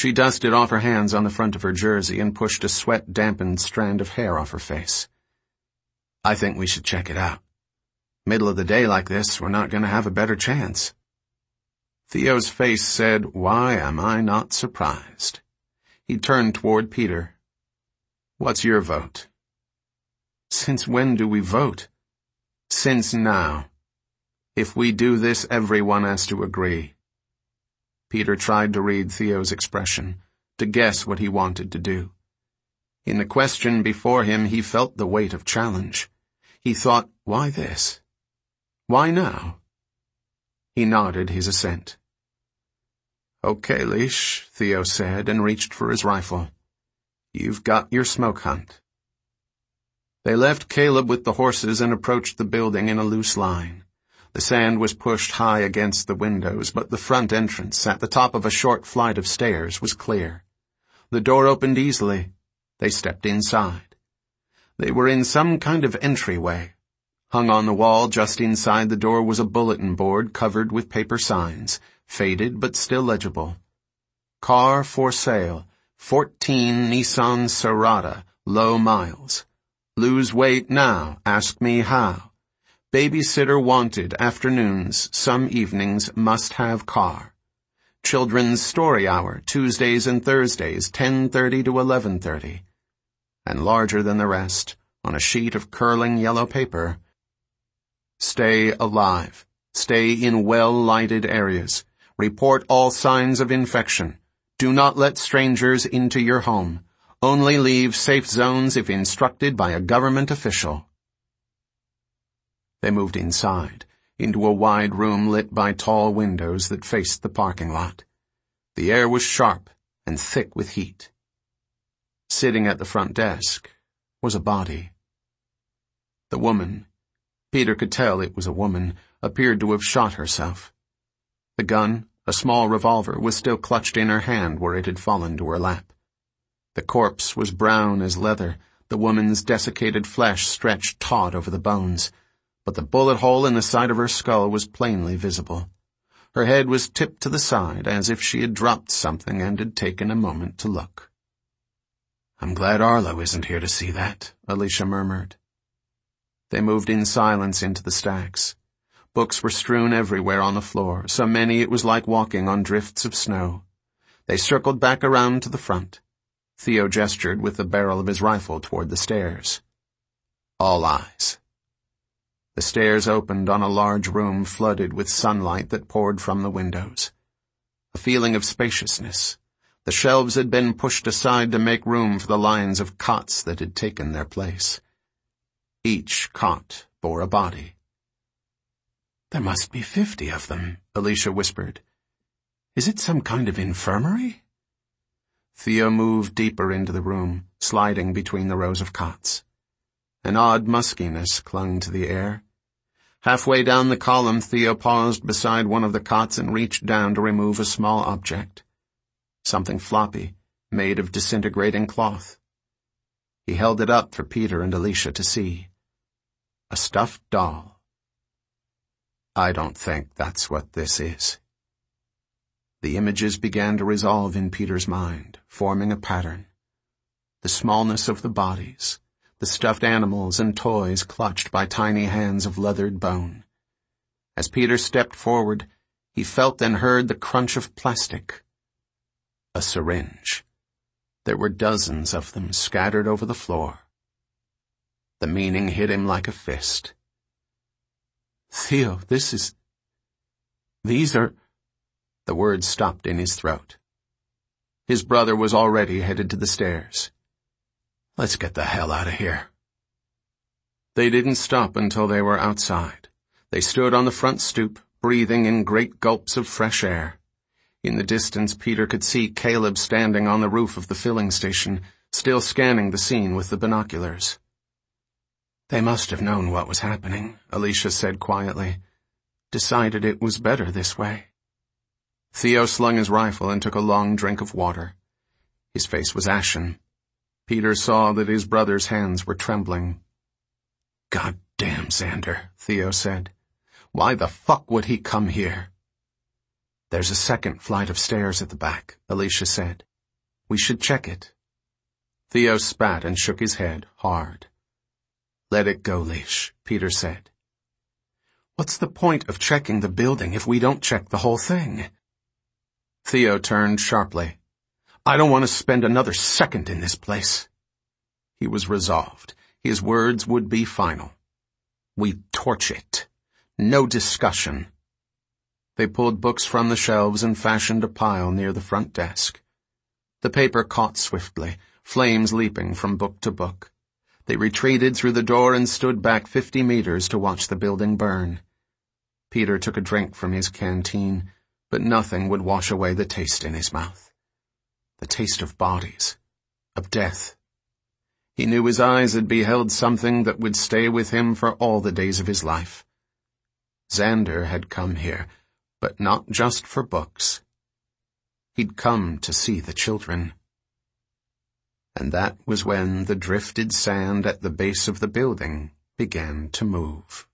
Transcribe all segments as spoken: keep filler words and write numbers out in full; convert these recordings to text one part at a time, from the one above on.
She dusted off her hands on the front of her jersey and pushed a sweat-dampened strand of hair off her face. I think we should check it out. Middle of the day like this, we're not going to have a better chance. Theo's face said, "Why am I not surprised?" He turned toward Peter. "What's your vote?" "Since when do we vote?" "Since now. If we do this, everyone has to agree." Peter tried to read Theo's expression, to guess what he wanted to do. In the question before him, he felt the weight of challenge. He thought, why this? Why now? He nodded his assent. "Okay, Leash," Theo said, and reached for his rifle. "You've got your smoke hunt." They left Caleb with the horses and approached the building in a loose line. The sand was pushed high against the windows, but the front entrance, at the top of a short flight of stairs, was clear. The door opened easily. They stepped inside. They were in some kind of entryway. Hung on the wall just inside the door was a bulletin board covered with paper signs, faded but still legible. Car for sale, fourteen Nissan Serrata, low miles. Lose weight now, ask me how. Babysitter wanted, afternoons, some evenings, must have car. Children's story hour, Tuesdays and Thursdays, ten thirty to eleven thirty. And larger than the rest, on a sheet of curling yellow paper, stay alive. Stay in well-lighted areas. Report all signs of infection. Do not let strangers into your home. Only leave safe zones if instructed by a government official. They moved inside, into a wide room lit by tall windows that faced the parking lot. The air was sharp and thick with heat. Sitting at the front desk was a body. The woman, Peter could tell it was a woman, appeared to have shot herself. The gun, a small revolver, was still clutched in her hand where it had fallen to her lap. The corpse was brown as leather, the woman's desiccated flesh stretched taut over the bones, but the bullet hole in the side of her skull was plainly visible. Her head was tipped to the side, as if she had dropped something and had taken a moment to look. "I'm glad Arlo isn't here to see that," Alicia murmured. They moved in silence into the stacks. Books were strewn everywhere on the floor, so many it was like walking on drifts of snow. They circled back around to the front. Theo gestured with the barrel of his rifle toward the stairs. "All eyes." The stairs opened on a large room flooded with sunlight that poured from the windows. A feeling of spaciousness. The shelves had been pushed aside to make room for the lines of cots that had taken their place. Each cot bore a body. "There must be fifty of them," Alicia whispered. "Is it some kind of infirmary?" Theo moved deeper into the room, sliding between the rows of cots. An odd muskiness clung to the air. Halfway down the column, Theo paused beside one of the cots and reached down to remove a small object. Something floppy, made of disintegrating cloth. He held it up for Peter and Alicia to see. A stuffed doll. "I don't think that's what this is." The images began to resolve in Peter's mind, forming a pattern. The smallness of the bodies, the stuffed animals and toys clutched by tiny hands of leathered bone. As Peter stepped forward, he felt and heard the crunch of plastic. A syringe. There were dozens of them scattered over the floor. The meaning hit him like a fist. "Theo, this is... These are..." The words stopped in his throat. His brother was already headed to the stairs. "Let's get the hell out of here." They didn't stop until they were outside. They stood on the front stoop, breathing in great gulps of fresh air. In the distance, Peter could see Caleb standing on the roof of the filling station, still scanning the scene with the binoculars. "They must have known what was happening," Alicia said quietly. "Decided it was better this way." Theo slung his rifle and took a long drink of water. His face was ashen. Peter saw that his brother's hands were trembling. "God damn, Xander," Theo said. "Why the fuck would he come here?" "There's a second flight of stairs at the back," Alicia said. We should check it. Theo spat and shook his head hard. Let it go, Leash, Peter said. What's the point of checking the building if we don't check the whole thing? Theo turned sharply. I don't want to spend another second in this place. He was resolved. His words would be final. We torch it. No discussion. They pulled books from the shelves and fashioned a pile near the front desk. The paper caught swiftly, flames leaping from book to book. They retreated through the door and stood back fifty meters to watch the building burn. Peter took a drink from his canteen, but nothing would wash away the taste in his mouth. The taste of bodies, of death. He knew his eyes had beheld something that would stay with him for all the days of his life. Xander had come here, but not just for books. He'd come to see the children. And that was when the drifted sand at the base of the building began to move.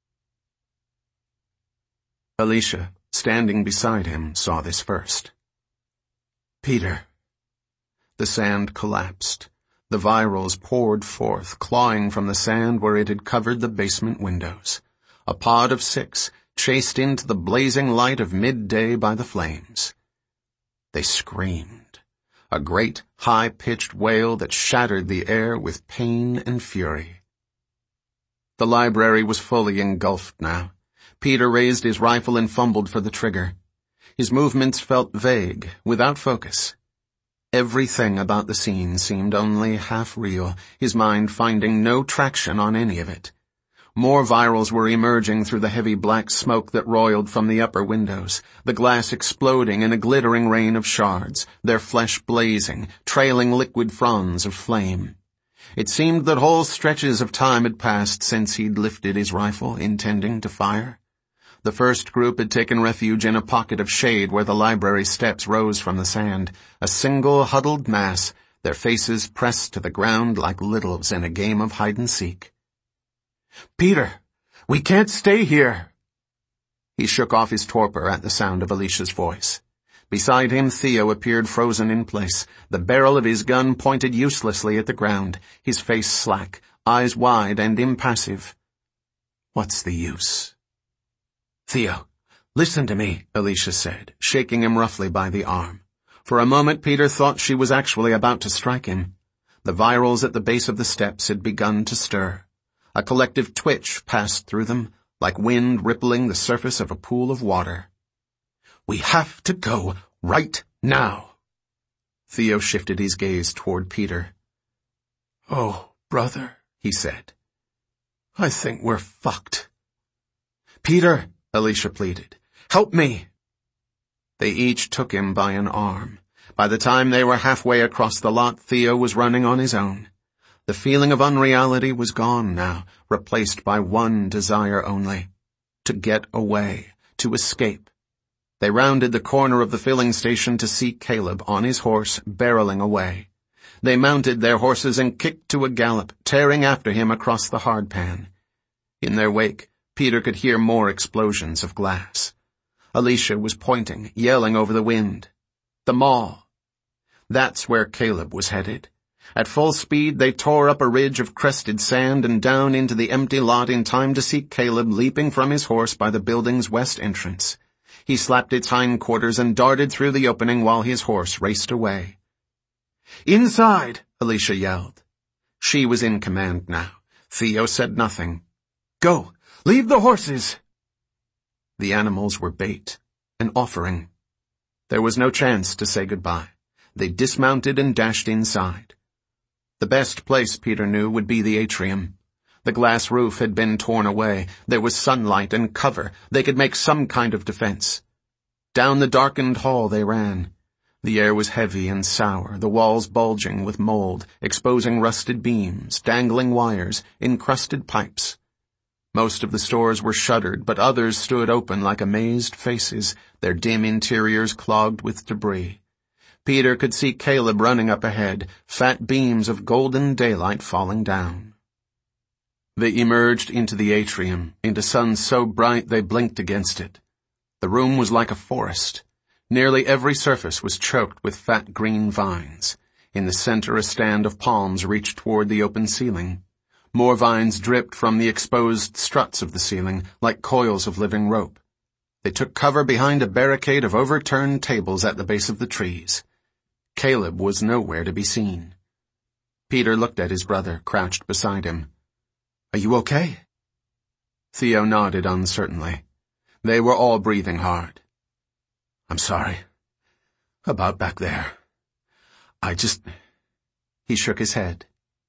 Alicia, standing beside him, saw this first. Peter. The sand collapsed. The virals poured forth, clawing from the sand where it had covered the basement windows. A pod of six, chased into the blazing light of midday by the flames. They screamed. A great, high-pitched wail that shattered the air with pain and fury. The library was fully engulfed now. Peter raised his rifle and fumbled for the trigger. His movements felt vague, without focus. Everything about the scene seemed only half real, his mind finding no traction on any of it. More virals were emerging through the heavy black smoke that roiled from the upper windows, the glass exploding in a glittering rain of shards, their flesh blazing, trailing liquid fronds of flame. It seemed that whole stretches of time had passed since he'd lifted his rifle, intending to fire. The first group had taken refuge in a pocket of shade where the library steps rose from the sand, a single huddled mass, their faces pressed to the ground like littles in a game of hide-and-seek. Peter, we can't stay here. He shook off his torpor at the sound of Alicia's voice. Beside him, Theo appeared frozen in place, the barrel of his gun pointed uselessly at the ground, his face slack, eyes wide and impassive. What's the use? Theo, listen to me, Alicia said, shaking him roughly by the arm. For a moment, Peter thought she was actually about to strike him. The virals at the base of the steps had begun to stir. A collective twitch passed through them, like wind rippling the surface of a pool of water. We have to go right now. Theo shifted his gaze toward Peter. Oh, brother, he said. I think we're fucked. Peter, Alicia pleaded, help me. They each took him by an arm. By the time they were halfway across the lot, Theo was running on his own. The feeling of unreality was gone now, replaced by one desire only. To get away, to escape. They rounded the corner of the filling station to see Caleb on his horse, barreling away. They mounted their horses and kicked to a gallop, tearing after him across the hardpan. In their wake, Peter could hear more explosions of glass. Alicia was pointing, yelling over the wind. The mall. That's where Caleb was headed. At full speed, they tore up a ridge of crested sand and down into the empty lot in time to see Caleb leaping from his horse by the building's west entrance. He slapped its hindquarters and darted through the opening while his horse raced away. Inside, Alicia yelled. She was in command now. Theo said nothing. Go, leave the horses. The animals were bait, an offering. There was no chance to say goodbye. They dismounted and dashed inside. The best place, Peter knew, would be the atrium. The glass roof had been torn away. There was sunlight and cover. They could make some kind of defense. Down the darkened hall they ran. The air was heavy and sour, the walls bulging with mold, exposing rusted beams, dangling wires, encrusted pipes. Most of the stores were shuttered, but others stood open like amazed faces, their dim interiors clogged with debris. Peter could see Caleb running up ahead, fat beams of golden daylight falling down. They emerged into the atrium, into sun so bright they blinked against it. The room was like a forest. Nearly every surface was choked with fat green vines. In the center, a stand of palms reached toward the open ceiling. More vines dripped from the exposed struts of the ceiling, like coils of living rope. They took cover behind a barricade of overturned tables at the base of the trees. Caleb was nowhere to be seen. Peter looked at his brother, crouched beside him. "Are you okay?" Theo nodded uncertainly. They were all breathing hard. "I'm sorry. About back there. I just—" He shook his head.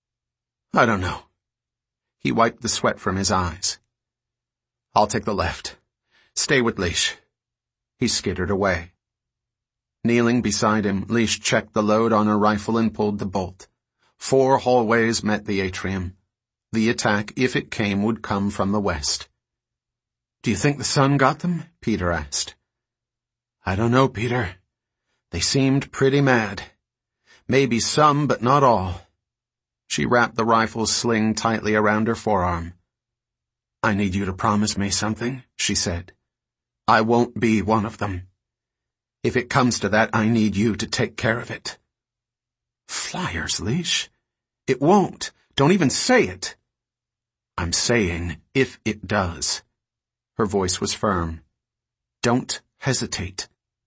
"I don't know." He wiped the sweat from his eyes. "I'll take the left. Stay with Leash." He skittered away. Kneeling beside him, Leash checked the load on her rifle and pulled the bolt. Four hallways met the atrium. The attack, if it came, would come from the west. "Do you think the sun got them?" Peter asked. "I don't know, Peter. They seemed pretty mad. Maybe some, but not all." She wrapped the rifle's sling tightly around her forearm. "I need you to promise me something," she said. "I won't be one of them. If it comes to that, I need you to take care of it." "Flyers, Leash. It won't. Don't even say it." "I'm saying, if it does." Her voice was firm. "Don't hesitate."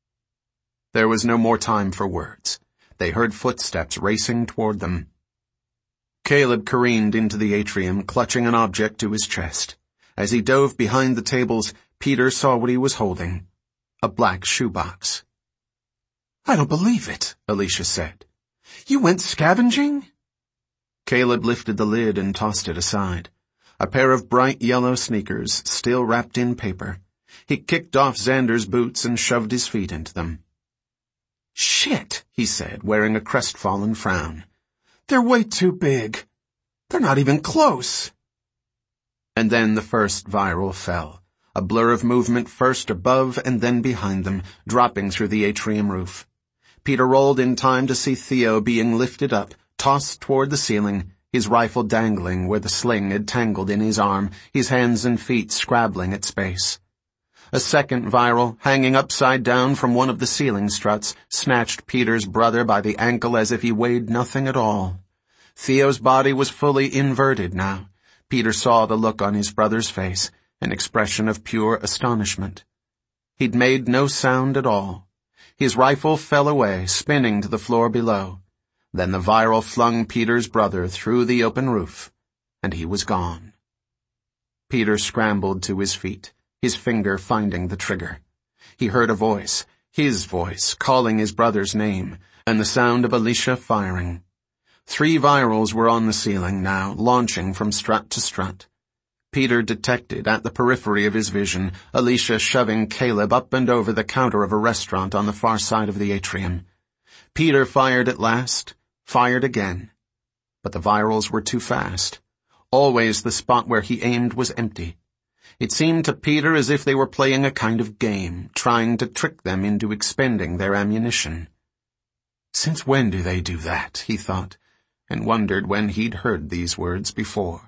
There was no more time for words. They heard footsteps racing toward them. Caleb careened into the atrium, clutching an object to his chest. As he dove behind the tables, Peter saw what he was holding. A black shoebox. "I don't believe it," Alicia said. "You went scavenging?" Caleb lifted the lid and tossed it aside. A pair of bright yellow sneakers, still wrapped in paper. He kicked off Xander's boots and shoved his feet into them. "Shit," he said, wearing a crestfallen frown. "They're way too big. They're not even close." And then the first viral fell, a blur of movement first above and then behind them, dropping through the atrium roof. Peter rolled in time to see Theo being lifted up, tossed toward the ceiling, his rifle dangling where the sling had tangled in his arm, his hands and feet scrabbling at space. A second viral, hanging upside down from one of the ceiling struts, snatched Peter's brother by the ankle as if he weighed nothing at all. Theo's body was fully inverted now. Peter saw the look on his brother's face, an expression of pure astonishment. He'd made no sound at all. His rifle fell away, spinning to the floor below. Then the viral flung Peter's brother through the open roof, and he was gone. Peter scrambled to his feet, his finger finding the trigger. He heard a voice, his voice, calling his brother's name, and the sound of Alicia firing. Three virals were on the ceiling now, launching from strut to strut. Peter detected, at the periphery of his vision, Alicia shoving Caleb up and over the counter of a restaurant on the far side of the atrium. Peter fired at last, fired again. But the virals were too fast. Always the spot where he aimed was empty. It seemed to Peter as if they were playing a kind of game, trying to trick them into expending their ammunition. Since when do they do that, he thought, and wondered when he'd heard these words before.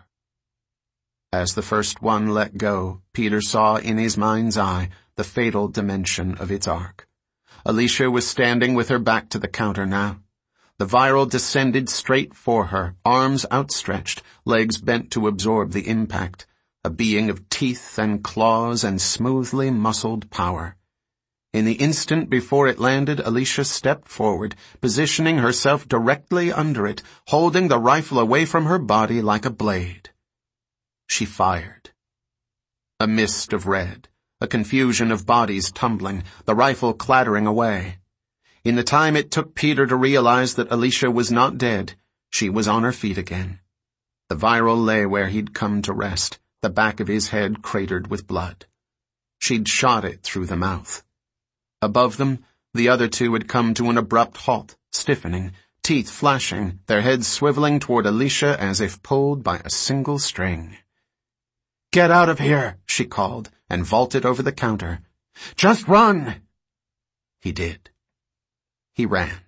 As the first one let go, Peter saw in his mind's eye the fatal dimension of its arc. Alicia was standing with her back to the counter now. The viral descended straight for her, arms outstretched, legs bent to absorb the impact, a being of teeth and claws and smoothly muscled power. In the instant before it landed, Alicia stepped forward, positioning herself directly under it, holding the rifle away from her body like a blade. She fired. A mist of red, a confusion of bodies tumbling, the rifle clattering away. In the time it took Peter to realize that Alicia was not dead, she was on her feet again. The viral lay where he'd come to rest, the back of his head cratered with blood. She'd shot it through the mouth. Above them, the other two had come to an abrupt halt, stiffening, teeth flashing, their heads swiveling toward Alicia as if pulled by a single string. "Get out of here," she called, and vaulted over the counter. "Just run!" He did. He ran.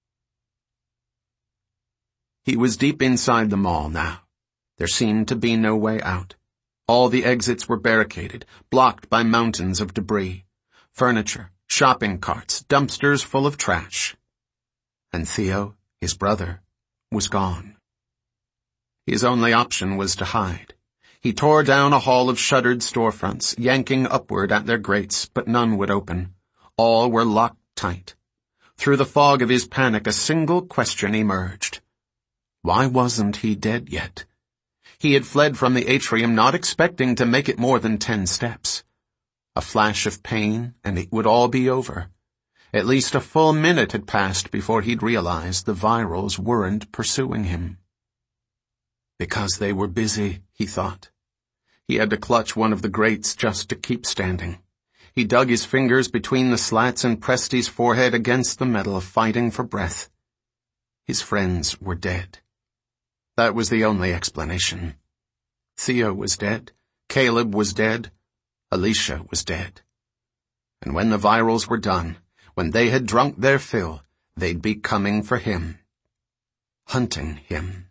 He was deep inside the mall now. There seemed to be no way out. All the exits were barricaded, blocked by mountains of debris. Furniture, shopping carts, dumpsters full of trash. And Theo, his brother, was gone. His only option was to hide. He tore down a hall of shuttered storefronts, yanking upward at their grates, but none would open. All were locked tight. Through the fog of his panic, a single question emerged. Why wasn't he dead yet? He had fled from the atrium not expecting to make it more than ten steps. A flash of pain, and it would all be over. At least a full minute had passed before he'd realized the virals weren't pursuing him. Because they were busy, he thought. He had to clutch one of the grates just to keep standing. He dug his fingers between the slats and pressed his forehead against the metal, fighting for breath. His friends were dead. That was the only explanation. Theo was dead. Caleb was dead. Alicia was dead. And when the virals were done, when they had drunk their fill, they'd be coming for him. Hunting him.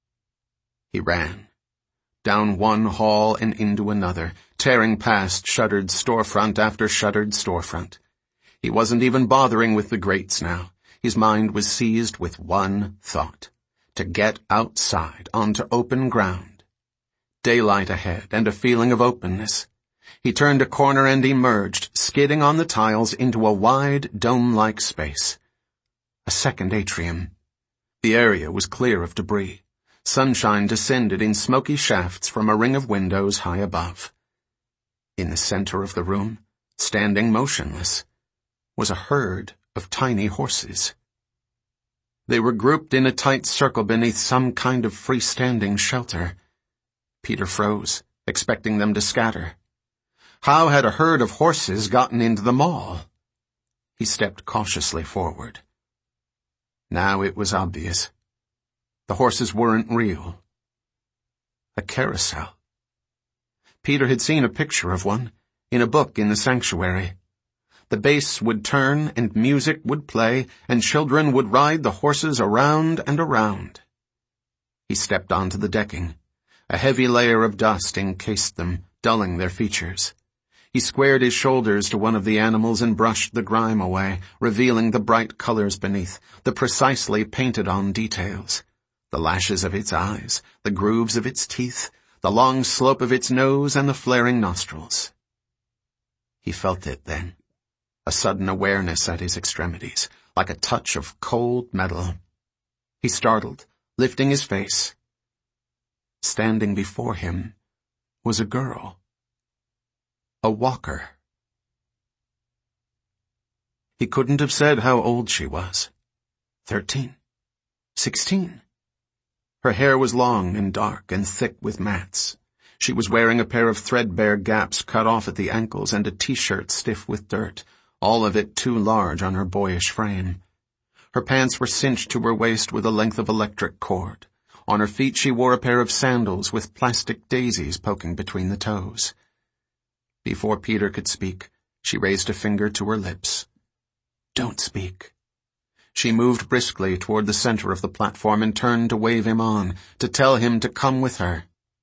He ran. Down one hall and into another, tearing past shuttered storefront after shuttered storefront. He wasn't even bothering with the grates now. His mind was seized with one thought. To get outside, onto open ground. Daylight ahead and a feeling of openness. He turned a corner and emerged, skidding on the tiles into a wide, dome-like space. A second atrium. The area was clear of debris. Sunshine descended in smoky shafts from a ring of windows high above. In the center of the room, standing motionless, was a herd of tiny horses. They were grouped in a tight circle beneath some kind of freestanding shelter. Peter froze, expecting them to scatter. How had a herd of horses gotten into the mall? He stepped cautiously forward. Now it was obvious. The horses weren't real. A carousel. Peter had seen a picture of one, in a book in the sanctuary. The bass would turn, and music would play, and children would ride the horses around and around. He stepped onto the decking. A heavy layer of dust encased them, dulling their features. He squared his shoulders to one of the animals and brushed the grime away, revealing the bright colors beneath, the precisely painted-on details. The lashes of its eyes, the grooves of its teeth, the long slope of its nose and the flaring nostrils. He felt it then. A sudden awareness at his extremities, like a touch of cold metal. He startled, lifting his face. Standing before him was a girl. A walker. He couldn't have said how old she was. Thirteen. Sixteen. Her hair was long and dark and thick with mats. She was wearing a pair of threadbare gaps cut off at the ankles and a t-shirt stiff with dirt, all of it too large on her boyish frame. Her pants were cinched to her waist with a length of electric cord. On her feet she wore a pair of sandals with plastic daisies poking between the toes. Before Peter could speak, she raised a finger to her lips. Don't speak. She moved briskly toward the center of the platform and turned to wave him on, to tell him to come with her.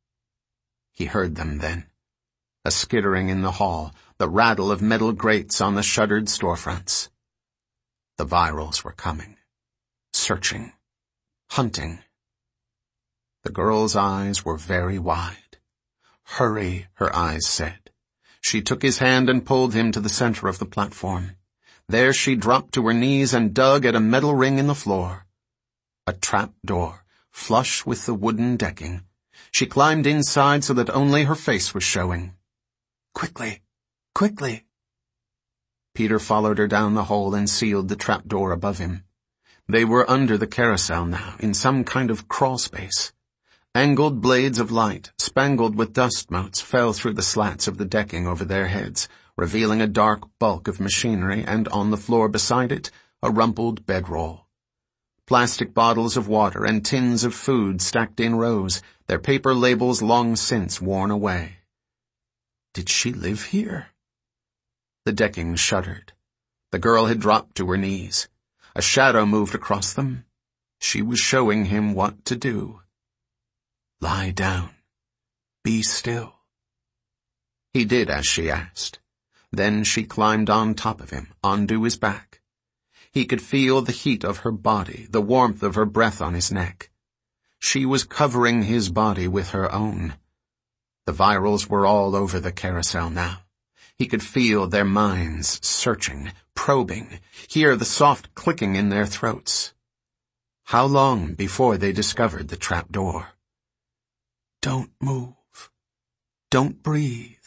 He heard them then. A skittering in the hall, the rattle of metal grates on the shuttered storefronts. The virals were coming. Searching. Hunting. The girl's eyes were very wide. Hurry, her eyes said. She took his hand and pulled him to the center of the platform. There she dropped to her knees and dug at a metal ring in the floor. A trap door, flush with the wooden decking. She climbed inside so that only her face was showing. Quickly, quickly. Peter followed her down the hole and sealed the trap door above him. They were under the carousel now, in some kind of crawl space. Angled blades of light, spangled with dust motes, fell through the slats of the decking over their heads, revealing a dark bulk of machinery, and on the floor beside it, a rumpled bedroll. Plastic bottles of water and tins of food stacked in rows, their paper labels long since worn away. Did she live here? The decking shuddered. The girl had dropped to her knees. A shadow moved across them. She was showing him what to do. Lie down. Be still. He did as she asked. Then she climbed on top of him, onto his back. He could feel the heat of her body, the warmth of her breath on his neck. She was covering his body with her own. The virals were all over the carousel now. He could feel their minds searching, probing, hear the soft clicking in their throats. How long before they discovered the trap door? Don't move. Don't breathe.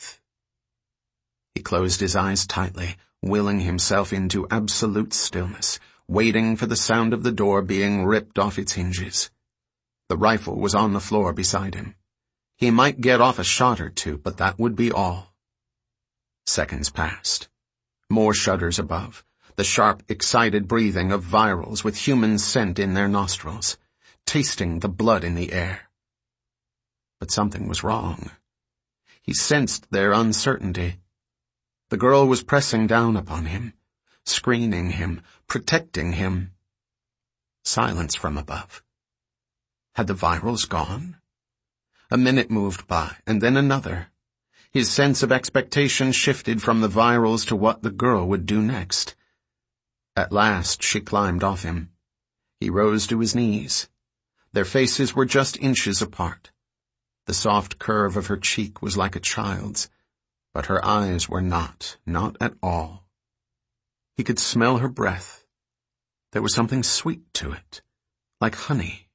He closed his eyes tightly, willing himself into absolute stillness, waiting for the sound of the door being ripped off its hinges. The rifle was on the floor beside him. He might get off a shot or two, but that would be all. Seconds passed. More shudders above, the sharp, excited breathing of virals with human scent in their nostrils, tasting the blood in the air. But something was wrong. He sensed their uncertainty. The girl was pressing down upon him, screening him, protecting him. Silence from above. Had the virals gone? A minute moved by, and then another. His sense of expectation shifted from the virals to what the girl would do next. At last she climbed off him. He rose to his knees. Their faces were just inches apart. The soft curve of her cheek was like a child's, but her eyes were not, not at all. He could smell her breath. There was something sweet to it, like honey.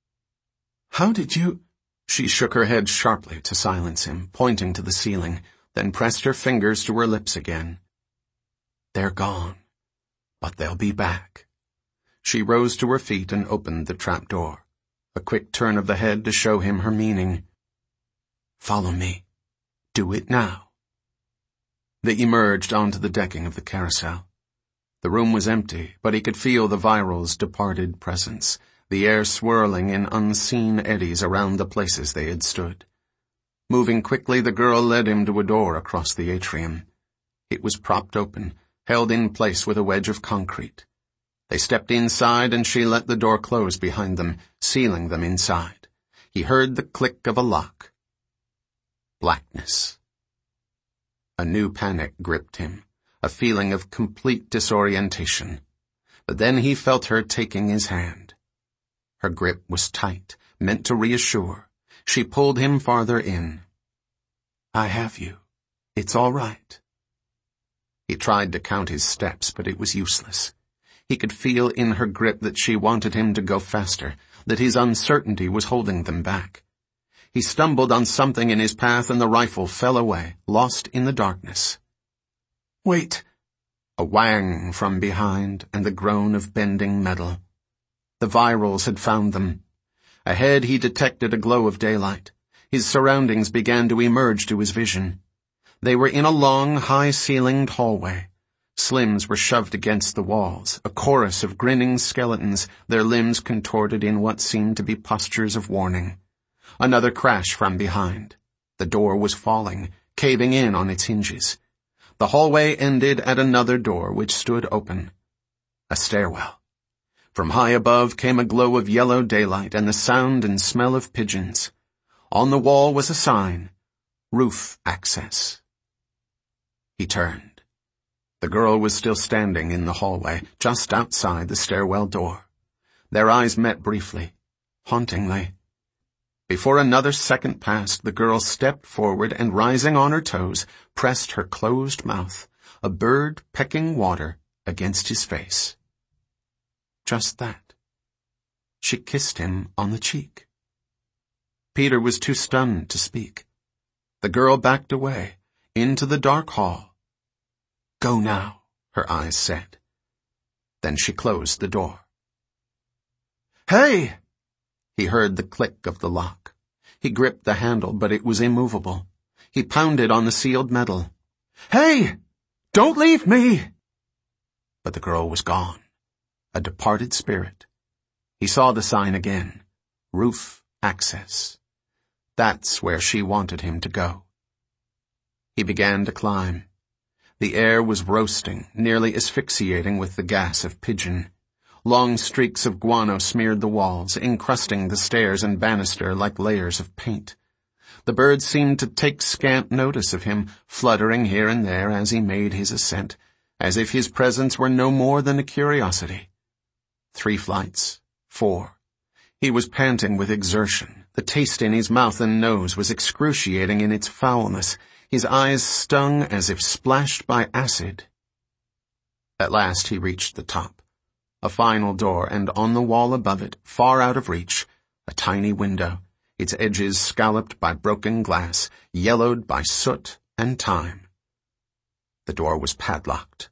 How did you... She shook her head sharply to silence him, pointing to the ceiling, then pressed her fingers to her lips again. They're gone, but they'll be back. She rose to her feet and opened the trap door, a quick turn of the head to show him her meaning. Follow me. Do it now. They emerged onto the decking of the carousel. The room was empty, but he could feel the viral's departed presence, the air swirling in unseen eddies around the places they had stood. Moving quickly, the girl led him to a door across the atrium. It was propped open, held in place with a wedge of concrete. They stepped inside and she let the door close behind them, sealing them inside. He heard the click of a lock. Blackness. A new panic gripped him, a feeling of complete disorientation. But then he felt her taking his hand. Her grip was tight, meant to reassure. She pulled him farther in. I have you. It's all right. He tried to count his steps, but it was useless. He could feel in her grip that she wanted him to go faster, that his uncertainty was holding them back. He stumbled on something in his path and the rifle fell away, lost in the darkness. Wait! A whang from behind and the groan of bending metal. The virals had found them. Ahead he detected a glow of daylight. His surroundings began to emerge to his vision. They were in a long, high-ceilinged hallway. Slims were shoved against the walls, a chorus of grinning skeletons, their limbs contorted in what seemed to be postures of warning. Another crash from behind. The door was falling, caving in on its hinges. The hallway ended at another door which stood open. A stairwell. From high above came a glow of yellow daylight and the sound and smell of pigeons. On the wall was a sign, Roof Access. He turned. The girl was still standing in the hallway, just outside the stairwell door. Their eyes met briefly, hauntingly. Before another second passed, the girl stepped forward and, rising on her toes, pressed her closed mouth, a bird pecking water, against his face. Just that. She kissed him on the cheek. Peter was too stunned to speak. The girl backed away, into the dark hall. Go now, her eyes said. Then she closed the door. Hey! He heard the click of the lock. He gripped the handle, but it was immovable. He pounded on the sealed metal. Hey! Don't leave me! But the girl was gone. A departed spirit. He saw the sign again. Roof Access. That's where she wanted him to go. He began to climb. The air was roasting, nearly asphyxiating with the gas of pigeon. Long streaks of guano smeared the walls, encrusting the stairs and banister like layers of paint. The birds seemed to take scant notice of him, fluttering here and there as he made his ascent, as if his presence were no more than a curiosity. Three flights, four. He was panting with exertion. The taste in his mouth and nose was excruciating in its foulness. His eyes stung as if splashed by acid. At last he reached the top. A final door, and on the wall above it, far out of reach, a tiny window, its edges scalloped by broken glass, yellowed by soot and time. The door was padlocked.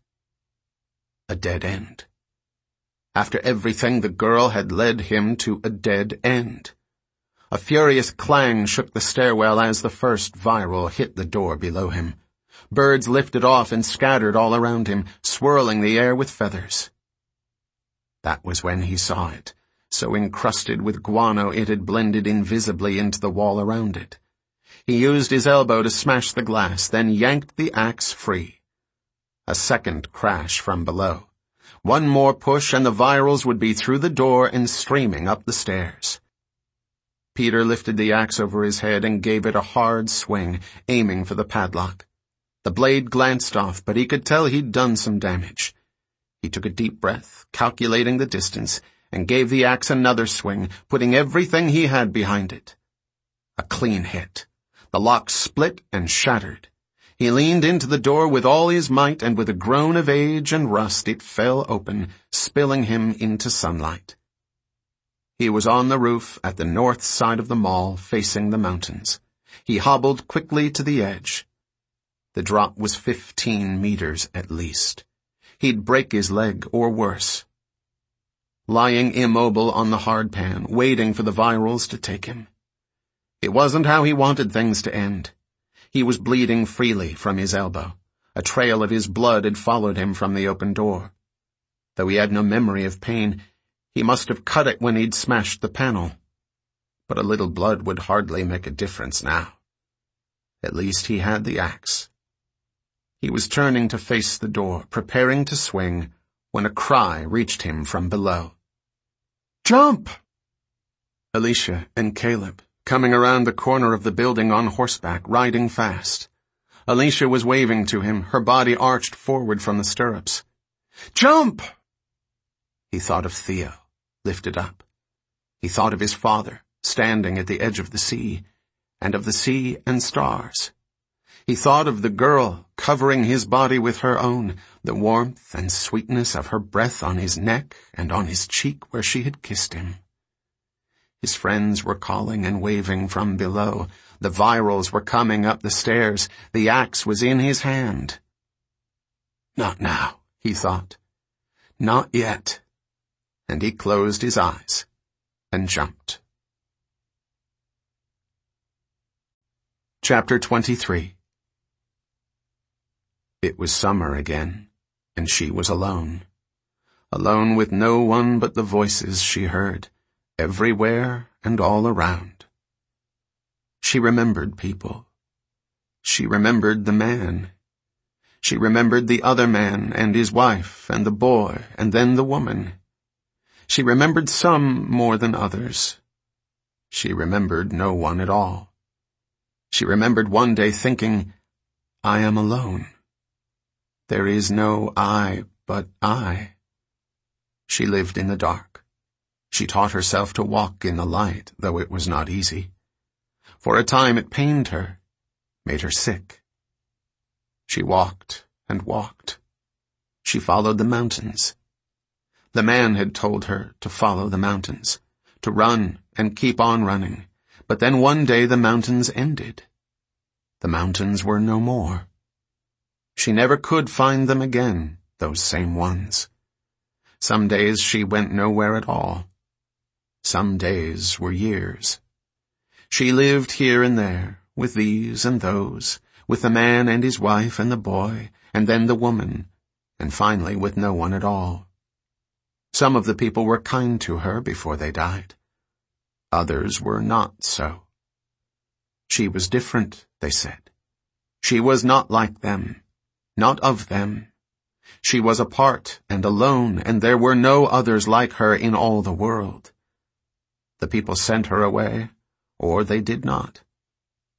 A dead end. After everything, the girl had led him to a dead end. A furious clang shook the stairwell as the first viral hit the door below him. Birds lifted off and scattered all around him, swirling the air with feathers. That was when he saw it, so encrusted with guano it had blended invisibly into the wall around it. He used his elbow to smash the glass, then yanked the axe free. A second crash from below. One more push and the virals would be through the door and streaming up the stairs. Peter lifted the axe over his head and gave it a hard swing, aiming for the padlock. The blade glanced off, but he could tell he'd done some damage. He took a deep breath, calculating the distance, and gave the axe another swing, putting everything he had behind it. A clean hit. The lock split and shattered. He leaned into the door with all his might, and with a groan of age and rust it fell open, spilling him into sunlight. He was on the roof at the north side of the mall, facing the mountains. He hobbled quickly to the edge. The drop was fifteen meters at least. He'd break his leg, or worse. Lying immobile on the hardpan, waiting for the virals to take him. It wasn't how he wanted things to end. He was bleeding freely from his elbow. A trail of his blood had followed him from the open door. Though he had no memory of pain, he must have cut it when he'd smashed the panel. But a little blood would hardly make a difference now. At least he had the axe. He was turning to face the door, preparing to swing, when a cry reached him from below. "Jump!" Alicia and Caleb, coming around the corner of the building on horseback, riding fast. Alicia was waving to him, her body arched forward from the stirrups. "Jump!" He thought of Theo, lifted up. He thought of his father, standing at the edge of the sea, and of the sea and stars. He thought of the girl covering his body with her own, the warmth and sweetness of her breath on his neck and on his cheek where she had kissed him. His friends were calling and waving from below. The virals were coming up the stairs. The axe was in his hand. Not now, he thought. Not yet. And he closed his eyes and jumped. Chapter twenty-three. It was summer again, and she was alone. Alone with no one but the voices she heard, everywhere and all around. She remembered people. She remembered the man. She remembered the other man and his wife and the boy and then the woman. She remembered some more than others. She remembered no one at all. She remembered one day thinking, I am alone. There is no I but I. She lived in the dark. She taught herself to walk in the light, though it was not easy. For a time it pained her, made her sick. She walked and walked. She followed the mountains. The man had told her to follow the mountains, to run and keep on running. But then one day the mountains ended. The mountains were no more. She never could find them again, those same ones. Some days she went nowhere at all. Some days were years. She lived here and there, with these and those, with the man and his wife and the boy, and then the woman, and finally with no one at all. Some of the people were kind to her before they died. Others were not so. She was different, they said. She was not like them, not of them. She was apart and alone, and there were no others like her in all the world. The people sent her away, or they did not.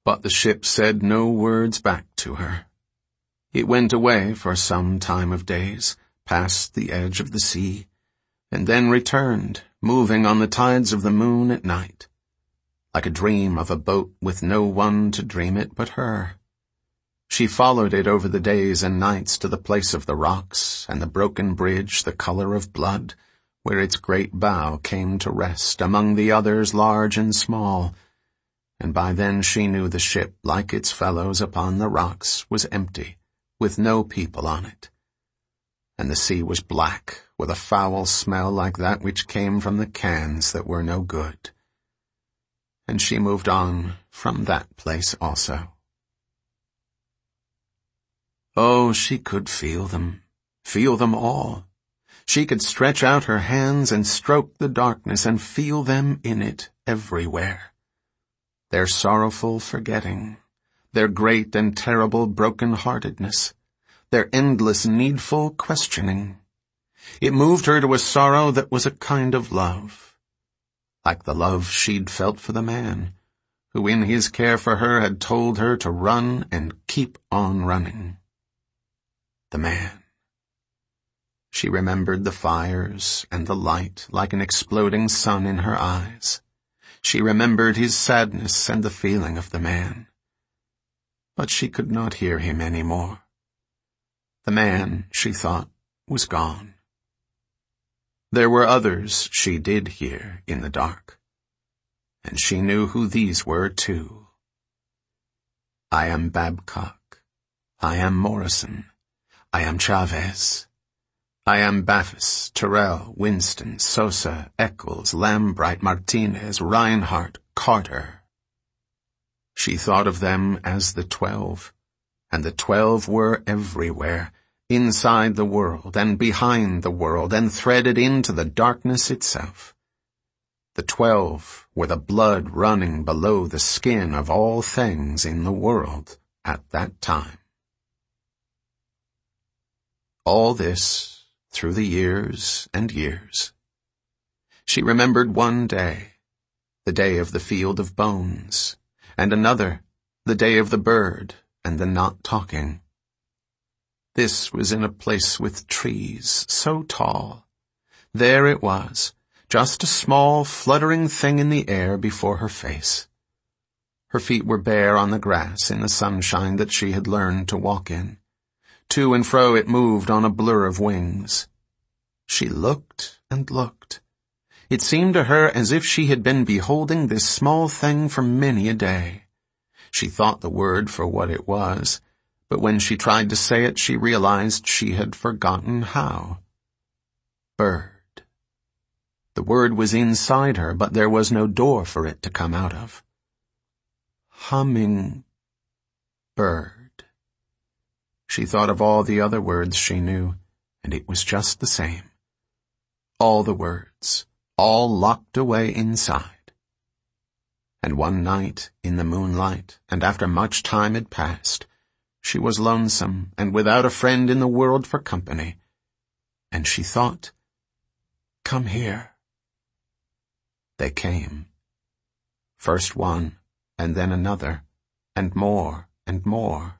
But the ship said no words back to her. It went away for some time of days, past the edge of the sea, and then returned, moving on the tides of the moon at night, like a dream of a boat with no one to dream it but her. She followed it over the days and nights to the place of the rocks and the broken bridge the color of blood, where its great bow came to rest among the others large and small, and by then she knew the ship, like its fellows upon the rocks, was empty, with no people on it. And the sea was black, with a foul smell like that which came from the cans that were no good. And she moved on from that place also. Oh, she could feel them, feel them all. She could stretch out her hands and stroke the darkness and feel them in it everywhere. Their sorrowful forgetting, their great and terrible broken-heartedness, their endless needful questioning. It moved her to a sorrow that was a kind of love, like the love she'd felt for the man, who in his care for her had told her to run and keep on running. The man. She remembered the fires and the light like an exploding sun in her eyes. She remembered his sadness and the feeling of the man. But she could not hear him any more. The man, she thought, was gone. There were others she did hear in the dark, and she knew who these were too. I am Babcock. I am Morrison. I am Chavez. I am Baffis, Terrell, Winston, Sosa, Eccles, Lambright, Martinez, Reinhardt, Carter. She thought of them as the twelve, and the twelve were everywhere, inside the world and behind the world, and threaded into the darkness itself. The twelve were the blood running below the skin of all things in the world at that time. All this through the years and years. She remembered one day, the day of the field of bones, and another, the day of the bird and the not talking. This was in a place with trees so tall. There it was, just a small, fluttering thing in the air before her face. Her feet were bare on the grass in the sunshine that she had learned to walk in. To and fro it moved on a blur of wings. She looked and looked. It seemed to her as if she had been beholding this small thing for many a day. She thought the word for what it was, but when she tried to say it, she realized she had forgotten how. Bird. The word was inside her, but there was no door for it to come out of. Humming. Bird. She thought of all the other words she knew, and it was just the same. All the words, all locked away inside. And one night, in the moonlight, and after much time had passed, she was lonesome and without a friend in the world for company. And she thought, "Come here." They came. First one, and then another, and more and more.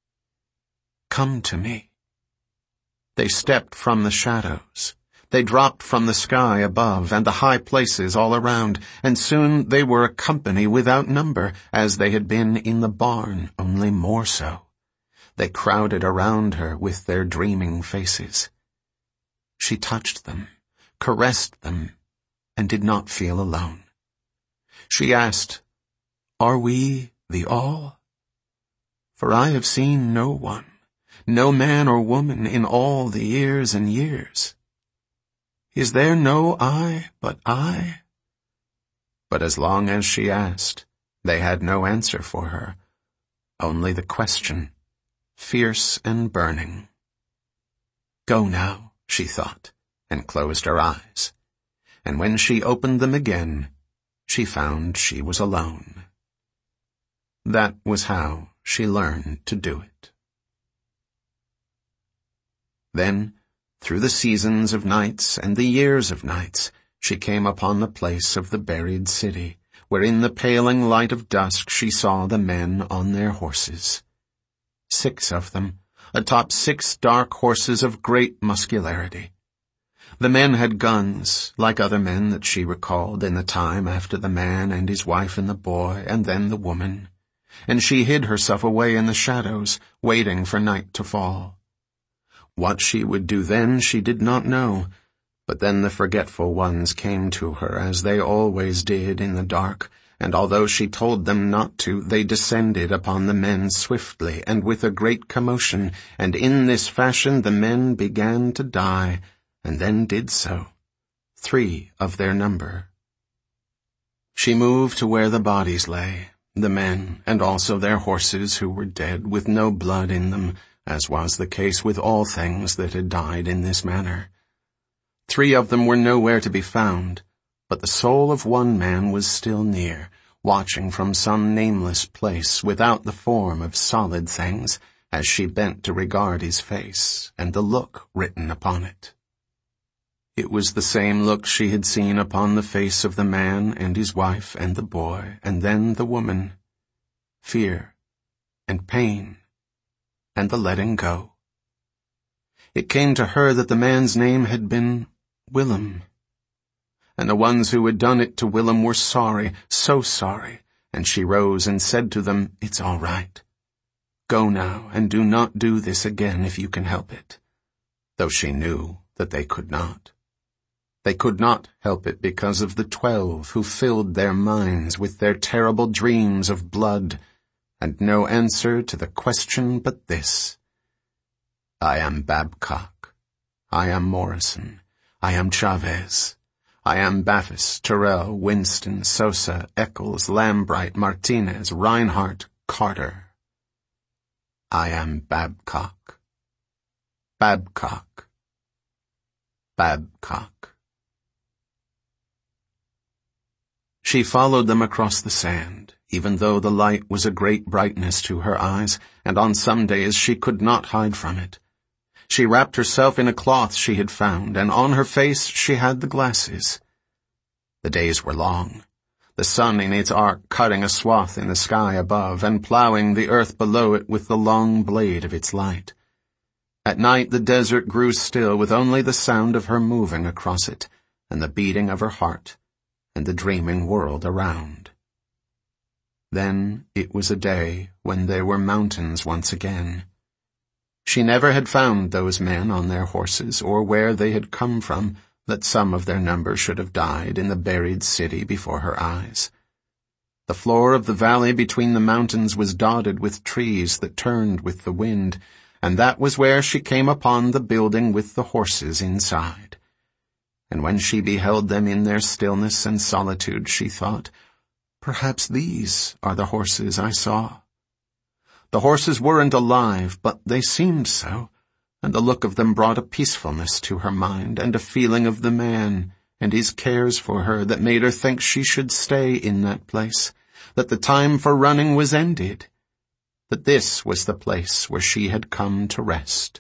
"Come to me." They stepped from the shadows. They dropped from the sky above and the high places all around, and soon they were a company without number, as they had been in the barn, only more so. They crowded around her with their dreaming faces. She touched them, caressed them, and did not feel alone. She asked, "Are we the all? For I have seen no one, no man or woman in all the years and years. Is there no I but I?" But as long as she asked, they had no answer for her, only the question, fierce and burning. Go now, she thought, and closed her eyes. And when she opened them again, she found she was alone. That was how she learned to do it. Then, through the seasons of nights and the years of nights, she came upon the place of the buried city, where in the paling light of dusk she saw the men on their horses. Six of them, atop six dark horses of great muscularity. The men had guns, like other men that she recalled in the time after the man and his wife and the boy, and then the woman, and she hid herself away in the shadows, waiting for night to fall. What she would do then she did not know, but then the forgetful ones came to her as they always did in the dark, and although she told them not to, they descended upon the men swiftly and with a great commotion, and in this fashion the men began to die, and then did so, three of their number. She moved to where the bodies lay, the men, and also their horses who were dead, with no blood in them, as was the case with all things that had died in this manner. Three of them were nowhere to be found, but the soul of one man was still near, watching from some nameless place without the form of solid things, as she bent to regard his face and the look written upon it. It was the same look she had seen upon the face of the man and his wife and the boy, and then the woman. Fear and pain and the letting go. It came to her that the man's name had been Willem, and the ones who had done it to Willem were sorry, so sorry, and she rose and said to them, "It's all right. Go now, and do not do this again if you can help it," though she knew that they could not. They could not help it because of the twelve who filled their minds with their terrible dreams of blood, and no answer to the question but this: I am Babcock. I am Morrison. I am Chavez. I am Baffis, Terrell, Winston, Sosa, Eccles, Lambright, Martinez, Reinhardt, Carter. I am Babcock. Babcock. Babcock. She followed them across the sand, even though the light was a great brightness to her eyes, and on some days she could not hide from it. She wrapped herself in a cloth she had found, and on her face she had the glasses. The days were long, the sun in its arc cutting a swath in the sky above, and ploughing the earth below it with the long blade of its light. At night the desert grew still with only the sound of her moving across it, and the beating of her heart, and the dreaming world around. Then it was a day when there were mountains once again. She never had found those men on their horses, or where they had come from, that some of their number should have died in the buried city before her eyes. The floor of the valley between the mountains was dotted with trees that turned with the wind, and that was where she came upon the building with the horses inside. And when she beheld them in their stillness and solitude, she thought, "Perhaps these are the horses I saw." The horses weren't alive, but they seemed so, and the look of them brought a peacefulness to her mind and a feeling of the man and his cares for her that made her think she should stay in that place, that the time for running was ended, that this was the place where she had come to rest.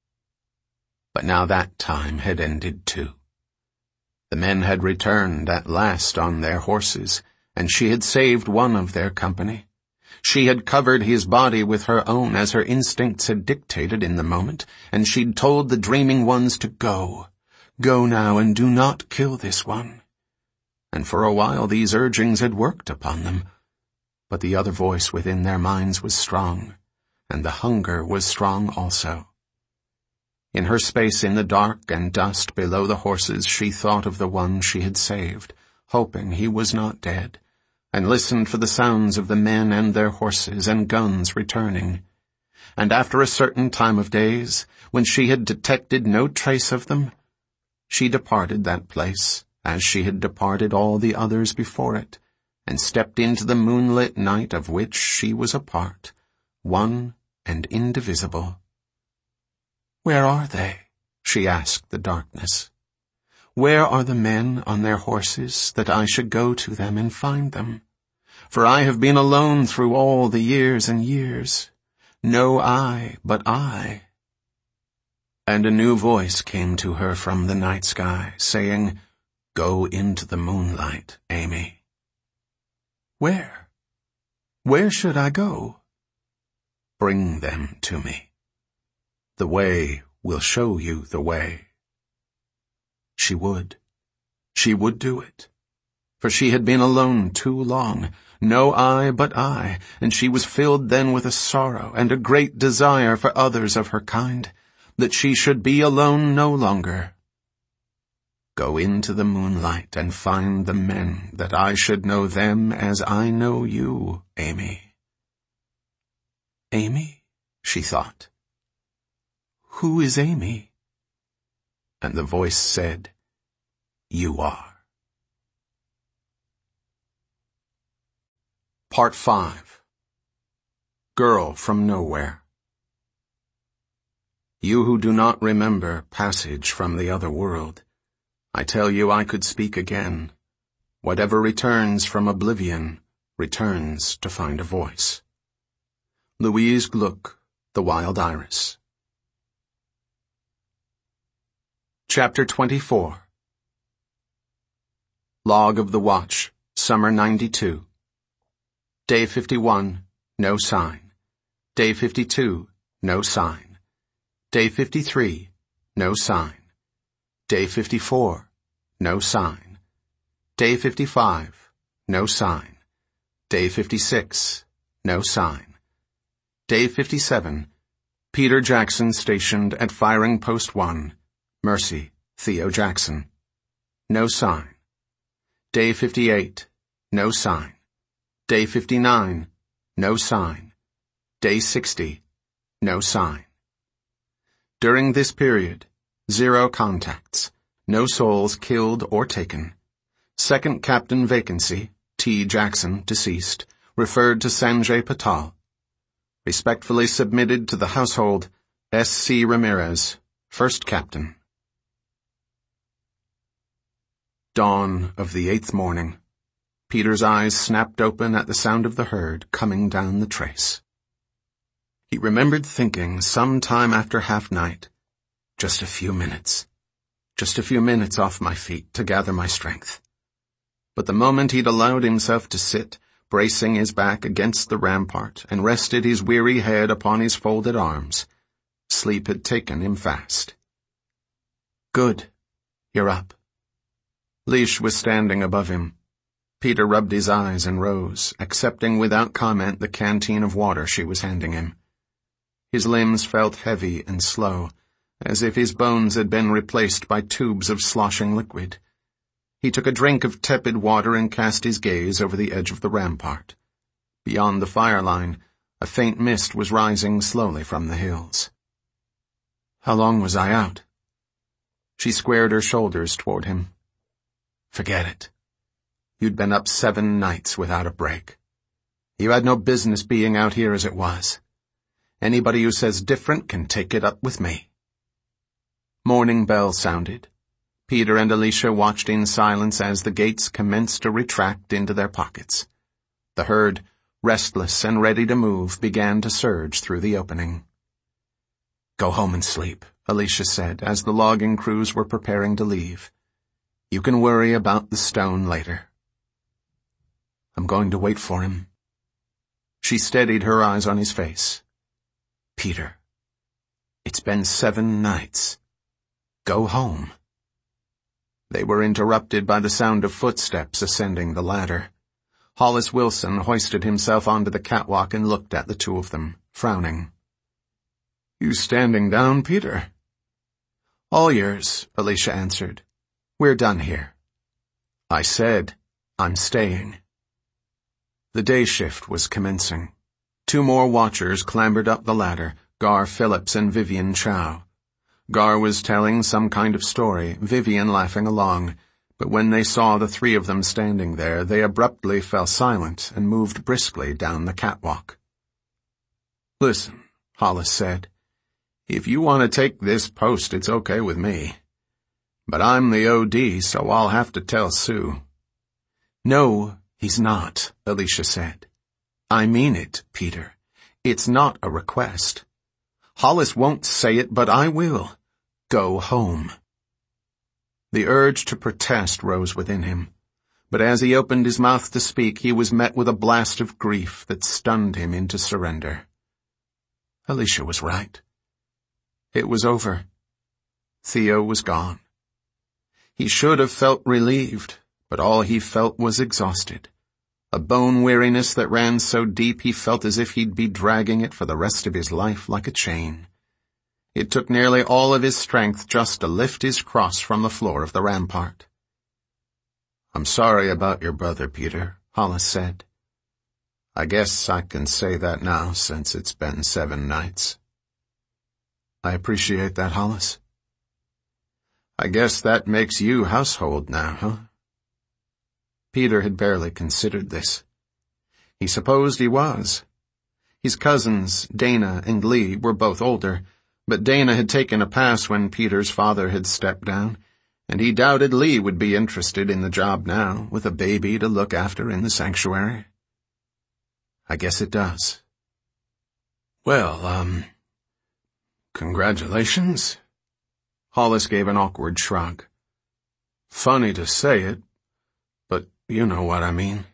But now that time had ended too. The men had returned at last on their horses, and she had saved one of their company. She had covered his body with her own as her instincts had dictated in the moment, and she'd told the dreaming ones to go. Go now and do not kill this one. And for a while these urgings had worked upon them, but the other voice within their minds was strong, and the hunger was strong also. In her space in the dark and dust below the horses she thought of the one she had saved, hoping he was not dead, and listened for the sounds of the men and their horses and guns returning. And after a certain time of days, when she had detected no trace of them, she departed that place, as she had departed all the others before it, and stepped into the moonlit night of which she was a part, one and indivisible. "Where are they?" she asked the darkness. "Where are the men on their horses, that I should go to them and find them? For I have been alone through all the years and years. No eye but I." And a new voice came to her from the night sky, saying, "Go into the moonlight, Amy." Where? Where should I go? Bring them to me. The way will show you the way. She would. She would do it. For she had been alone too long, no eye but I, and she was filled then with a sorrow and a great desire for others of her kind, that she should be alone no longer. Go into the moonlight and find the men, that I should know them as I know you, Amy. Amy? She thought. Who is Amy? And the voice said, You are. Part five. Girl from Nowhere. You who do not remember passage from the other world, I tell you I could speak again. Whatever returns from oblivion returns to find a voice. Louise Gluck, The Wild Iris. Chapter twenty-four. Log of the Watch, Summer ninety-two. Day fifty-one, no sign. Day fifty-two, no sign. Day fifty-three, no sign. Day fifty-four, no sign. Day fifty-five, no sign. Day fifty-six, no sign. Day fifty-seven, Peter Jackson stationed at Firing Post one, Mercy, Theo Jackson. No sign. Day fifty-eight, no sign. Day fifty-nine, no sign. Day sixty, no sign. During this period, zero contacts, no souls killed or taken. Second Captain Vacancy, T. Jackson, deceased, referred to Sanjay Patal. Respectfully submitted to the household, S. C. Ramirez, First Captain. Dawn of the eighth morning. Peter's eyes snapped open at the sound of the herd coming down the trace. He remembered thinking some time after half-night, just a few minutes, just a few minutes off my feet to gather my strength. But the moment he'd allowed himself to sit, bracing his back against the rampart, and rested his weary head upon his folded arms, sleep had taken him fast. Good. You're up. Leash was standing above him. Peter rubbed his eyes and rose, accepting without comment the canteen of water she was handing him. His limbs felt heavy and slow, as if his bones had been replaced by tubes of sloshing liquid. He took a drink of tepid water and cast his gaze over the edge of the rampart. Beyond the fire line, a faint mist was rising slowly from the hills. How long was I out? She squared her shoulders toward him. Forget it. You'd been up seven nights without a break. You had no business being out here as it was. Anybody who says different can take it up with me. Morning bell sounded. Peter and Alicia watched in silence as the gates commenced to retract into their pockets. The herd, restless and ready to move, began to surge through the opening. Go home and sleep, Alicia said as the logging crews were preparing to leave. You can worry about the stone later. I'm going to wait for him. She steadied her eyes on his face. Peter, it's been seven nights. Go home. They were interrupted by the sound of footsteps ascending the ladder. Hollis Wilson hoisted himself onto the catwalk and looked at the two of them, frowning. You standing down, Peter? All yours, Alicia answered. We're done here. I said, I'm staying. The day shift was commencing. Two more watchers clambered up the ladder, Gar Phillips and Vivian Chow. Gar was telling some kind of story, Vivian laughing along, but when they saw the three of them standing there, they abruptly fell silent and moved briskly down the catwalk. Listen, Hollis said, if you want to take this post, it's okay with me. But I'm the O D, so I'll have to tell Sue. No, he's not, Alicia said. I mean it, Peter. It's not a request. Hollis won't say it, but I will. Go home. The urge to protest rose within him. but as he opened his mouth to speak, he was met with a blast of grief that stunned him into surrender. Alicia was right. It was over. Theo was gone. He should have felt relieved, but all he felt was exhausted. A bone weariness that ran so deep he felt as if he'd be dragging it for the rest of his life like a chain. It took nearly all of his strength just to lift his cross from the floor of the rampart. "I'm sorry about your brother, Peter," Hollis said. "I guess I can say that now since it's been seven nights." "I appreciate that, Hollis." "I guess that makes you household now, huh?" Peter had barely considered this. He supposed he was. His cousins, Dana and Lee, were both older, but Dana had taken a pass when Peter's father had stepped down, and he doubted Lee would be interested in the job now, with a baby to look after in the sanctuary. "I guess it does." "Well, um, congratulations." Hollis gave an awkward shrug. "Funny to say it, but you know what I mean."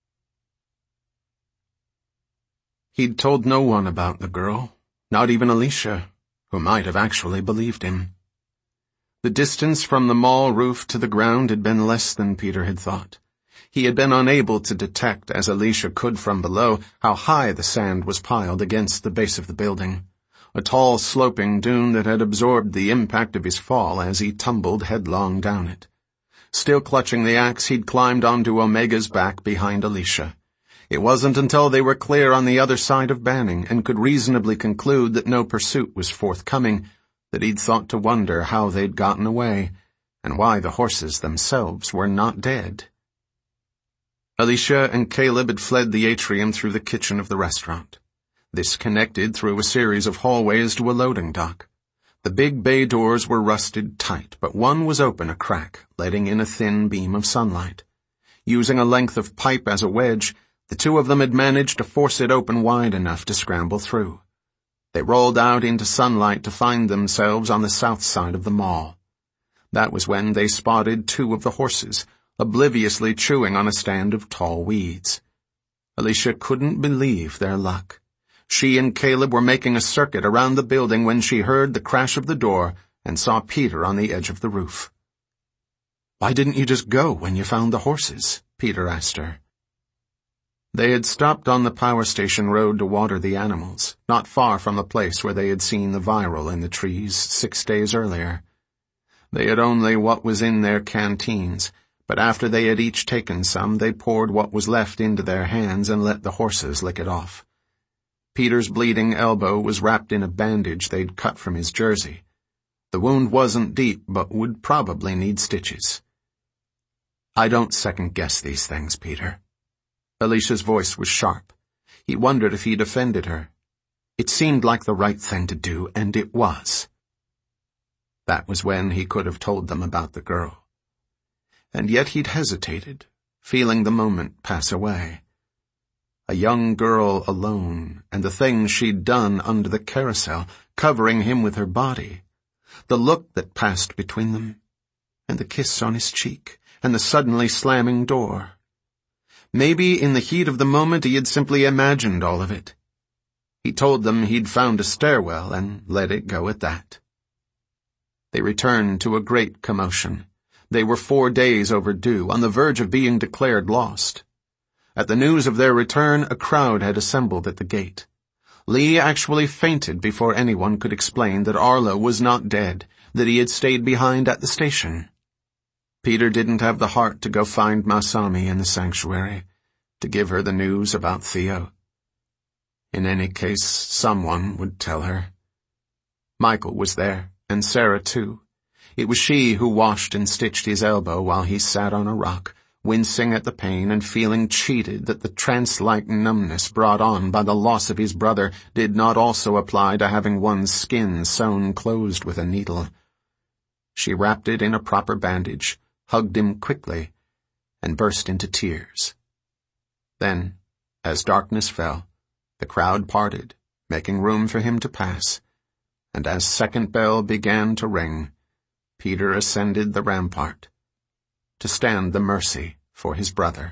He'd told no one about the girl, not even Alicia, who might have actually believed him. The distance from the mall roof to the ground had been less than Peter had thought. He had been unable to detect, as Alicia could from below, how high the sand was piled against the base of the building, a tall sloping dune that had absorbed the impact of his fall as he tumbled headlong down it. Still clutching the axe, he'd climbed onto Omega's back behind Alicia. It wasn't until they were clear on the other side of Banning and could reasonably conclude that no pursuit was forthcoming that he'd thought to wonder how they'd gotten away and why the horses themselves were not dead. Alicia and Caleb had fled the atrium through the kitchen of the restaurant. This connected through a series of hallways to a loading dock. The big bay doors were rusted tight, but one was open a crack, letting in a thin beam of sunlight. Using a length of pipe as a wedge, the two of them had managed to force it open wide enough to scramble through. They rolled out into sunlight to find themselves on the south side of the mall. That was when they spotted two of the horses, obliviously chewing on a stand of tall weeds. Alicia couldn't believe their luck. She and Caleb were making a circuit around the building when she heard the crash of the door and saw Peter on the edge of the roof. "Why didn't you just go when you found the horses?" Peter asked her. They had stopped on the power station road to water the animals, not far from the place where they had seen the viral in the trees six days earlier. They had only what was in their canteens, but after they had each taken some, they poured what was left into their hands and let the horses lick it off. Peter's bleeding elbow was wrapped in a bandage they'd cut from his jersey. The wound wasn't deep, but would probably need stitches. "I don't second-guess these things, Peter." Alicia's voice was sharp. He wondered if he'd offended her. It seemed like the right thing to do, and it was. That was when he could have told them about the girl. And yet he'd hesitated, feeling the moment pass away. A young girl alone, and the things she'd done under the carousel, covering him with her body. The look that passed between them, and the kiss on his cheek, and the suddenly slamming door. Maybe in the heat of the moment he had simply imagined all of it. He told them he'd found a stairwell and let it go at that. They returned to a great commotion. They were four days overdue, on the verge of being declared lost. At the news of their return, a crowd had assembled at the gate. Lee actually fainted before anyone could explain that Arlo was not dead, that he had stayed behind at the station. Peter didn't have the heart to go find Masami in the sanctuary, to give her the news about Theo. In any case, someone would tell her. Michael was there, and Sarah too. It was she who washed and stitched his elbow while he sat on a rock, wincing at the pain and feeling cheated that the trance-like numbness brought on by the loss of his brother did not also apply to having one's skin sewn closed with a needle. She wrapped it in a proper bandage, hugged him quickly, and burst into tears. Then, as darkness fell, the crowd parted, making room for him to pass, and as second bell began to ring, Peter ascended the rampart to stand the mercy for his brother.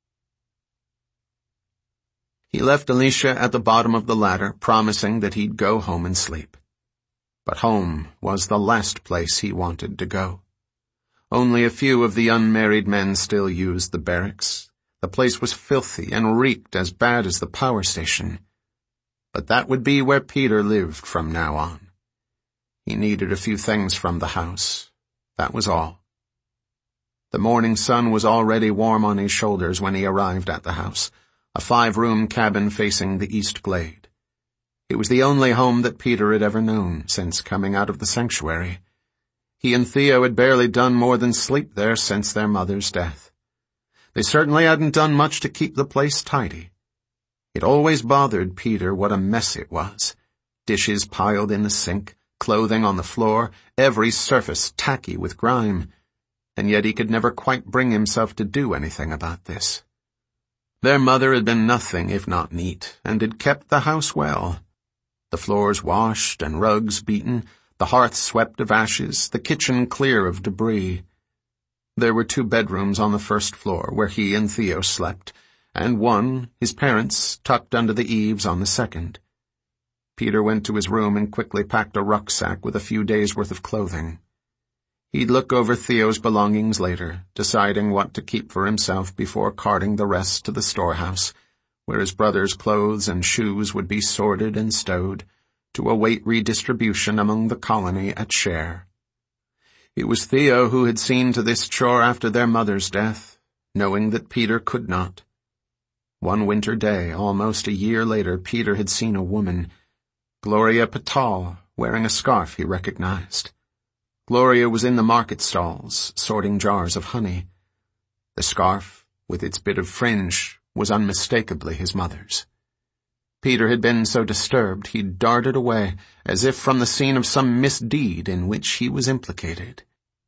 He left Alicia at the bottom of the ladder, promising that he'd go home and sleep. But home was the last place he wanted to go. Only a few of the unmarried men still used the barracks. The place was filthy and reeked as bad as the power station. But that would be where Peter lived from now on. He needed a few things from the house. That was all. The morning sun was already warm on his shoulders when he arrived at the house, a five-room cabin facing the east glade. It was the only home that Peter had ever known since coming out of the sanctuary. He and Theo had barely done more than sleep there since their mother's death. They certainly hadn't done much to keep the place tidy. It always bothered Peter what a mess it was. Dishes piled in the sink, clothing on the floor, every surface tacky with grime. And yet he could never quite bring himself to do anything about this. Their mother had been nothing if not neat, and had kept the house well. The floors washed and rugs beaten, the hearth swept of ashes, the kitchen clear of debris. There were two bedrooms on the first floor where he and Theo slept, and one, his parents, tucked under the eaves on the second. Peter went to his room and quickly packed a rucksack with a few days' worth of clothing. He'd look over Theo's belongings later, deciding what to keep for himself before carting the rest to the storehouse, where his brother's clothes and shoes would be sorted and stowed, to await redistribution among the colony at Share. It was Theo who had seen to this chore after their mother's death, knowing that Peter could not. One winter day, almost a year later, Peter had seen a woman, Gloria Patal, wearing a scarf he recognized. Gloria was in the market stalls, sorting jars of honey. The scarf, with its bit of fringe, was unmistakably his mother's. Peter had been so disturbed he'd darted away, as if from the scene of some misdeed in which he was implicated.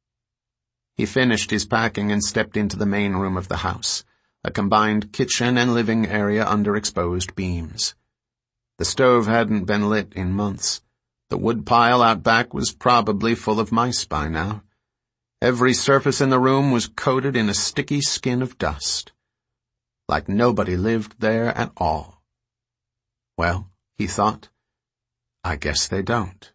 He finished his packing and stepped into the main room of the house, a combined kitchen and living area under exposed beams. The stove hadn't been lit in months. The wood pile out back was probably full of mice by now. Every surface in the room was coated in a sticky skin of dust. Like nobody lived there at all. Well, he thought, I guess they don't.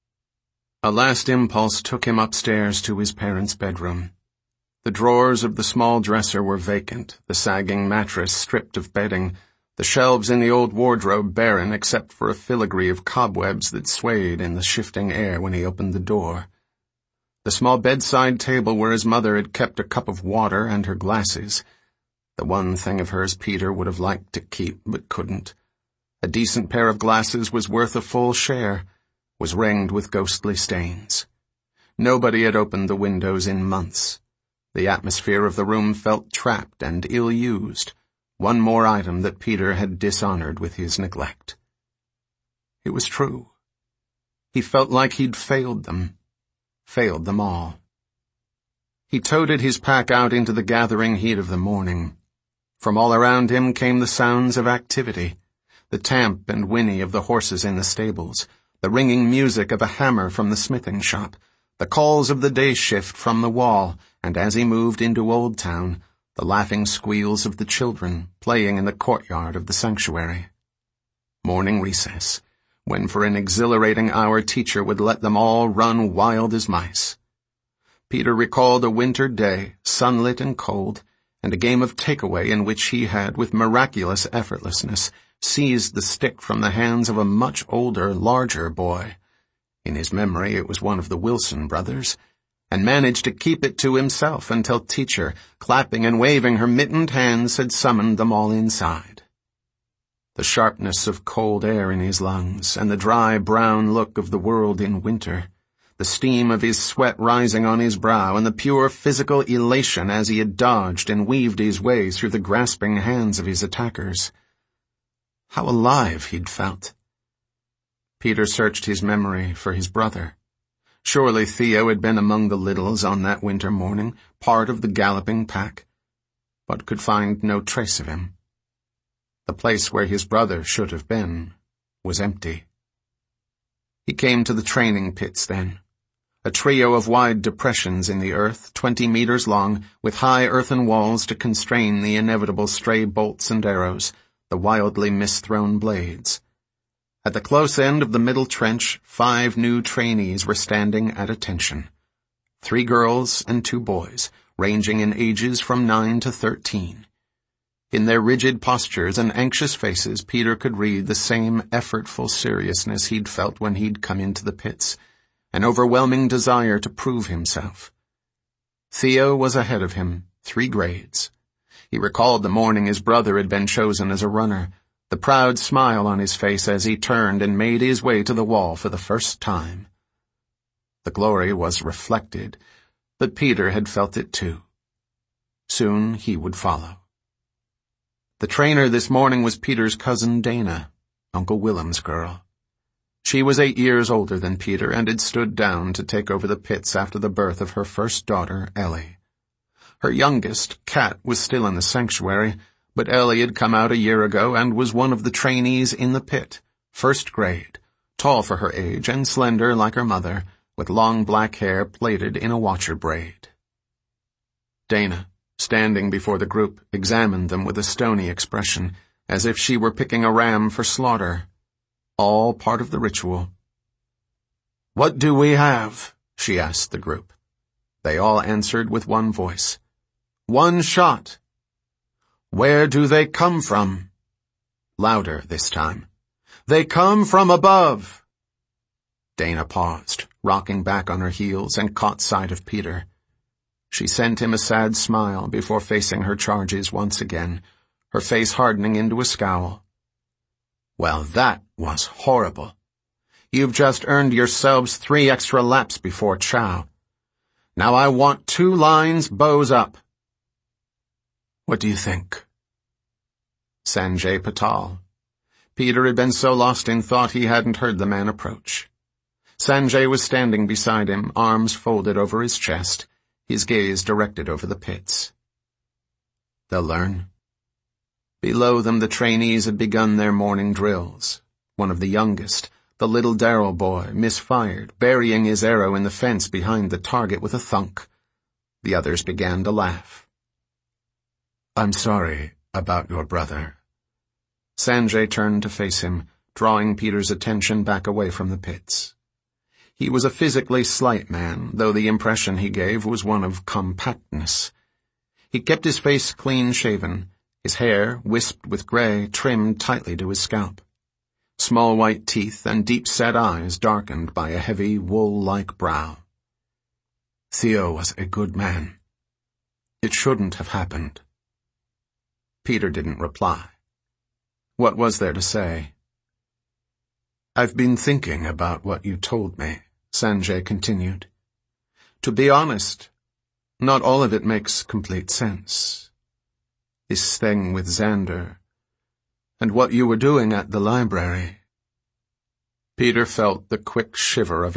A last impulse took him upstairs to his parents' bedroom. The drawers of the small dresser were vacant, the sagging mattress stripped of bedding, the shelves in the old wardrobe barren except for a filigree of cobwebs that swayed in the shifting air when he opened the door. The small bedside table where his mother had kept a cup of water and her glasses, the one thing of hers Peter would have liked to keep but couldn't. A decent pair of glasses was worth a full share, was ringed with ghostly stains. Nobody had opened the windows in months. The atmosphere of the room felt trapped and ill-used, one more item that Peter had dishonored with his neglect. It was true. He felt like he'd failed them, failed them all. He toted his pack out into the gathering heat of the morning. From all around him came the sounds of activity, the tamp and whinny of the horses in the stables, the ringing music of a hammer from the smithing shop, the calls of the day shift from the wall, and as he moved into Old Town, the laughing squeals of the children playing in the courtyard of the sanctuary. Morning recess, when for an exhilarating hour teacher would let them all run wild as mice. Peter recalled a winter day, sunlit and cold, and a game of takeaway in which he had, with miraculous effortlessness, seized the stick from the hands of a much older, larger boy. In his memory it was one of the Wilson brothers, and managed to keep it to himself until teacher, clapping and waving her mittened hands, had summoned them all inside. The sharpness of cold air in his lungs, and the dry brown look of the world in winter, the steam of his sweat rising on his brow, and the pure physical elation as he had dodged and weaved his way through the grasping hands of his attackers. How alive he'd felt. Peter searched his memory for his brother. Surely Theo had been among the littles on that winter morning, part of the galloping pack, but could find no trace of him. The place where his brother should have been was empty. He came to the training pits then. a trio of wide depressions in the earth, twenty meters long, with high earthen walls to constrain the inevitable stray bolts and arrows, the wildly misthrown blades. At the close end of the middle trench, five new trainees were standing at attention. Three girls and two boys, ranging in ages from nine to thirteen. In their rigid postures and anxious faces, Peter could read the same effortful seriousness he'd felt when he'd come into the pits, an overwhelming desire to prove himself. Theo was ahead of him, three grades. He recalled the morning his brother had been chosen as a runner, the proud smile on his face as he turned and made his way to the wall for the first time. The glory was reflected, but Peter had felt it too. Soon he would follow. The trainer this morning was Peter's cousin Dana, Uncle Willem's girl. She was eight years older than Peter and had stood down to take over the pits after the birth of her first daughter, Ellie. Her youngest, Kat, was still in the sanctuary, but Ellie had come out a year ago and was one of the trainees in the pit, first grade, tall for her age and slender like her mother, with long black hair plaited in a watcher braid. Dana, standing before the group, examined them with a stony expression, as if she were picking a ram for slaughter. All part of the ritual. "What do we have?" she asked the group. They all answered with one voice. "One shot." "Where do they come from?" Louder this time. "They come from above." Dana paused, rocking back on her heels, and caught sight of Peter. She sent him a sad smile before facing her charges once again, her face hardening into a scowl. "Well, that was horrible. You've just earned yourselves three extra laps before chow. Now I want two lines, bows up." "What do you think?" Sanjay Patal. Peter had been so lost in thought he hadn't heard the man approach. Sanjay was standing beside him, arms folded over his chest, his gaze directed over the pits. They'll learn. Below them the trainees had begun their morning drills. One of the youngest, the little Darrell boy, misfired, burying his arrow in the fence behind the target with a thunk. The others began to laugh. "I'm sorry about your brother." Sanjay turned to face him, drawing Peter's attention back away from the pits. He was a physically slight man, though the impression he gave was one of compactness. He kept his face clean-shaven, his hair, wisped with gray, trimmed tightly to his scalp. Small white teeth and deep-set eyes darkened by a heavy, wool-like brow. "Theo was a good man. It shouldn't have happened." Peter didn't reply. What was there to say? "I've been thinking about what you told me," Sanjay continued. "To be honest, not all of it makes complete sense. This thing with Xander, and what you were doing at the library." Peter felt the quick shiver of